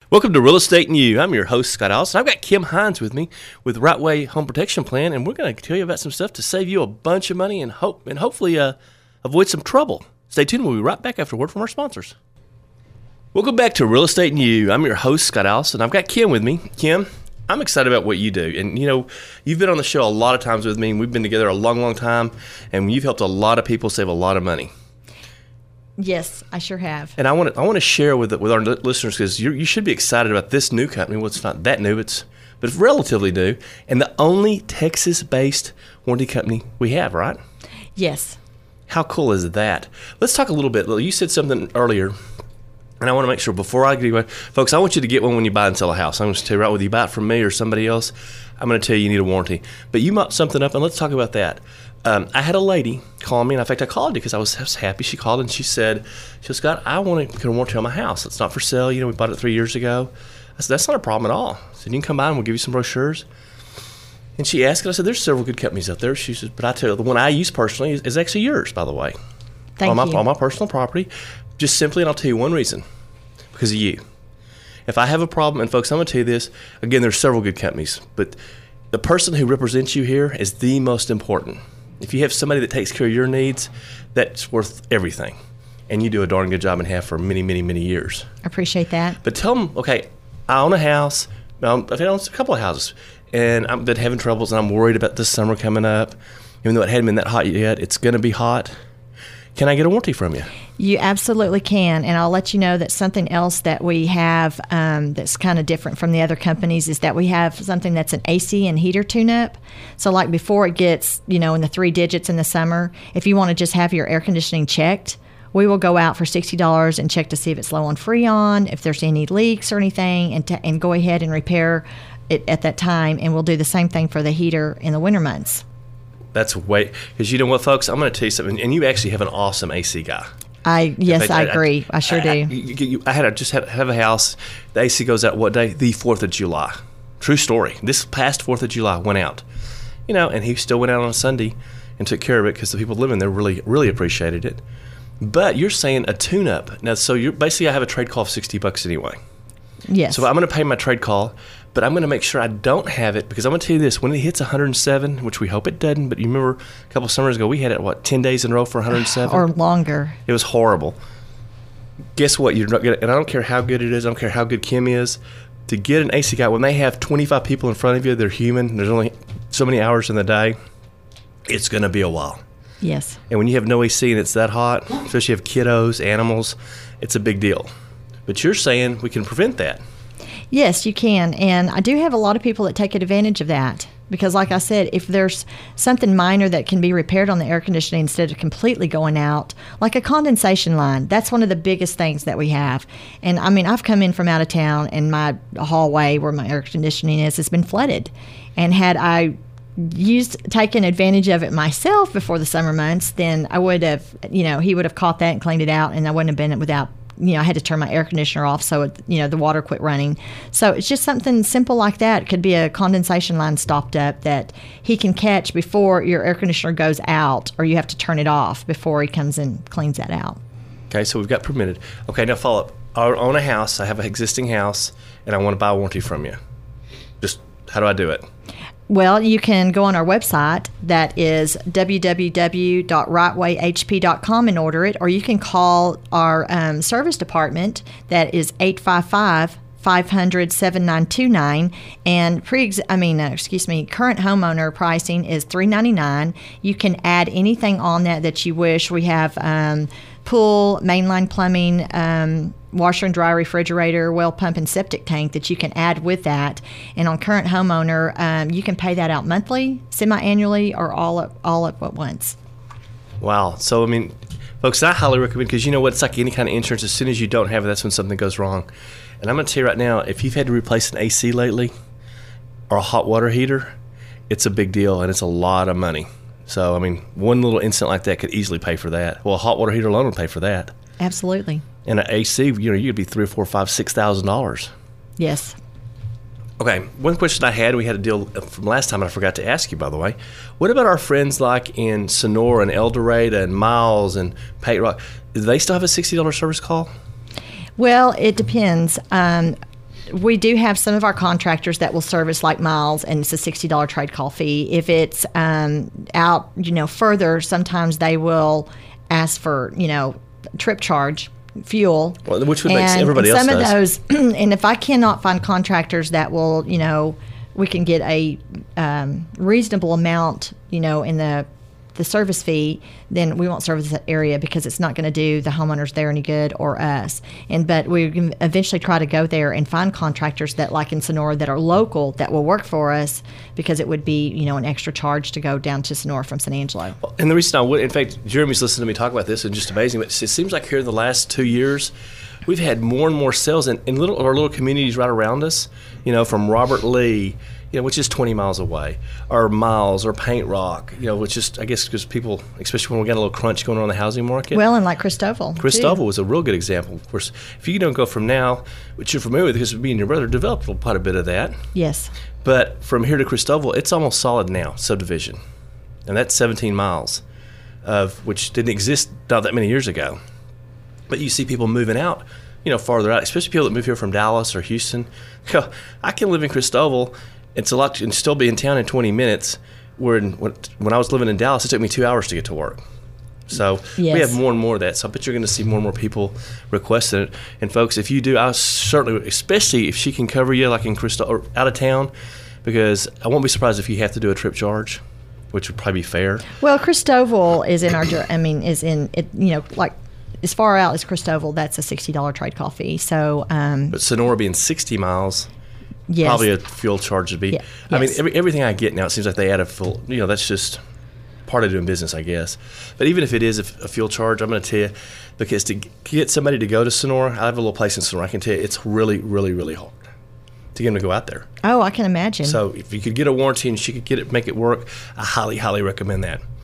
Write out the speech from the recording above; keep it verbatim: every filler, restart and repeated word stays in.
Welcome to Real Estate and You. I'm your host, Scott Allison. I've got Kim Hines with me with Right Way Home Protection Plan, and we're going to tell you about some stuff to save you a bunch of money and hope and hopefully uh, avoid some trouble. Stay tuned. We'll be right back after a word from our sponsors. Welcome back to Real Estate and You. I'm your host, Scott Allison. I've got Kim with me. Kim, I'm excited about what you do. And, you know, you've been on the show a lot of times with me, and we've been together a long, long time, and you've helped a lot of people save a lot of money. Yes, I sure have. And I want to I want to share with with our listeners because you you should be excited about this new company. Well, it's not that new, it's but it's relatively new, and the only Texas-based warranty company we have, right? Yes. How cool is that? Let's talk a little bit. You said something earlier, and I want to make sure before I give you one, folks, I want you to get one when you buy and sell a house. I'm going to tell you right, whether you buy it from me or somebody else, I'm going to tell you you need a warranty. But you mocked something up, and let's talk about that. Um, I had a lady call me, and in fact, I called her because I was, I was happy. She called, and she said, she goes, Scott, I want to get a warranty on my house. It's not for sale. You know, we bought it three years ago. I said, that's not a problem at all. I said, you can come by, and we'll give you some brochures. And she asked, and I said, there's several good companies out there. She said, but I tell you, the one I use personally is, is actually yours, by the way. Thank on my, you. On my personal property. Just simply, and I'll tell you one reason, because of you. If I have a problem, and folks, I'm going to tell you this, again, there's several good companies, but the person who represents you here is the most important. If you have somebody that takes care of your needs, that's worth everything. And you do a darn good job and have for many, many, many years. I appreciate that. But tell them, okay, I own a house. Um, I've owned a couple of houses. And I've been having troubles, and I'm worried about this summer coming up. Even though it hadn't been that hot yet, it's going to be hot. Can I get a warranty from you? You absolutely can, and I'll let you know that something else that we have um, that's kind of different from the other companies is that we have something that's an A C and heater tune-up. So like before it gets, you know, in the three digits in the summer, if you want to just have your air conditioning checked, we will go out for sixty dollars and check to see if it's low on Freon, if there's any leaks or anything, and, to, and go ahead and repair it at that time, and we'll do the same thing for the heater in the winter months. That's way, because you know what, folks, I'm going to tell you something, and you actually have an awesome A C guy. I yes, fact, I, I agree. I, I sure I, do. I, you, you, I had a, just had, have a house. The A C goes out what day? The fourth of July. True story. This past fourth of July went out. You know, and he still went out on a Sunday and took care of it because the people living there really, really appreciated it. But you're saying a tune-up. Now, so you're basically I have a trade call of sixty bucks anyway. Yes. So I'm going to pay my trade call, but I'm going to make sure I don't have it because I'm going to tell you this. When it hits one hundred seven, which we hope it doesn't, but you remember a couple of summers ago, we had it, what, ten days in a row for one hundred seven? Or longer. It was horrible. Guess what? You're not gonna, and I don't care how good it is. I don't care how good Kim is. To get an A C guy, when they have twenty-five people in front of you, they're human. There's only so many hours in the day. It's going to be a while. Yes. And when you have no A C and it's that hot, especially if you have kiddos, animals, it's a big deal. But you're saying we can prevent that. Yes, you can. And I do have a lot of people that take advantage of that. Because like I said, if there's something minor that can be repaired on the air conditioning instead of completely going out, like a condensation line, that's one of the biggest things that we have. And I mean, I've come in from out of town and my hallway where my air conditioning is has been flooded. And had I used taken advantage of it myself before the summer months, then I would have, you know, he would have caught that and cleaned it out, and I wouldn't have been without, you know, I had to turn my air conditioner off so, it, you know, the water quit running. So it's just something simple like that. It could be a condensation line stopped up that he can catch before your air conditioner goes out, or you have to turn it off before he comes and cleans that out. Okay, so we've got permitted. Okay, now follow up. I own a house. I have an existing house, and I want to buy a warranty from you. Just how do I do it? Well, you can go on our website. That is w w w dot right way h p dot com and order it, or you can call our um, service department. That is eight five five, five hundred, seven nine two nine, and pre I mean, uh, excuse me, current homeowner pricing is three ninety-nine. You can add anything on that that you wish. We have um, pool, mainline plumbing, um, washer and dryer, refrigerator, well pump, and septic tank that you can add with that. And on current homeowner, um, you can pay that out monthly, semi-annually, or all at, all at once. Wow. So, I mean, folks, I highly recommend, because you know what? It's like any kind of insurance. As soon as you don't have it, that's when something goes wrong. And I'm going to tell you right now, if you've had to replace an A C lately or a hot water heater, it's a big deal, and it's a lot of money. So, I mean, one little incident like that could easily pay for that. Well, a hot water heater alone would pay for that. Absolutely. And an A C, you know, you'd be three or four, five, six thousand dollars. Yes. Okay, one question I had, we had a deal from last time, and I forgot to ask you, by the way. What about our friends like in Sonora and El Dorado and Miles and Pate Rock? Do they still have a sixty dollars service call? Well, it depends. Um, we do have some of our contractors that will service like miles, and it's a sixty dollars trade call fee. If it's um, out, you know, further, sometimes they will ask for, you know, trip charge, fuel. Well, which would make and, everybody and else some does. of those, and if I cannot find contractors that will, you know, we can get a um, reasonable amount, you know, in the the service fee, then we won't service that area because it's not going to do the homeowners there any good or us. And but we can eventually try to go there and find contractors that, like in Sonora, that are local that will work for us, because it would be, you know, an extra charge to go down to Sonora from San Angelo. And the reason I would, in fact, Jeremy's listening to me talk about this, and just amazing. But it seems like here in the last two years, we've had more and more sales in, in little our little communities right around us. You know, from Robert Lee, you know, which is twenty miles away, or Miles, or Paint Rock, you know, which is, I guess, because people, especially when we got a little crunch going on in the housing market. Well, and like Christoval. Christoval too. was a real good example. Of course, if you don't go from now, which you're familiar with, because me and your brother developed quite a bit of that. Yes. But from here to Christoval, it's almost solid now, subdivision. And that's seventeen miles, of which didn't exist not that many years ago. But you see people moving out, you know, farther out, especially people that move here from Dallas or Houston. I can live in Christoval. It's a lot, and still be in town in twenty minutes. Where in, when, when I was living in Dallas, it took me two hours to get to work. So yes. we have more and more of that. So I bet you're going to see more and more people requesting it. And folks, if you do, I certainly, especially if she can cover you, like in Christo- or out of town, because I won't be surprised if you have to do a trip charge, which would probably be fair. Well, Christoval is in our, I mean, is in it. You know, like as far out as Christoval, that's a sixty dollars trade call fee. So, um, but Sonora being sixty miles. Yes. Probably a fuel charge would be. Yeah. I Yes. mean, every, everything I get now, it seems like they add a full, you know, that's just part of doing business, I guess. But even if it is a, a fuel charge, I'm going to tell you, because to get somebody to go to Sonora, I have a little place in Sonora, I can tell you, it's really, really, really hard to get them to go out there. Oh, I can imagine. So if you could get a warranty and she could get it, make it work, I highly, highly recommend that.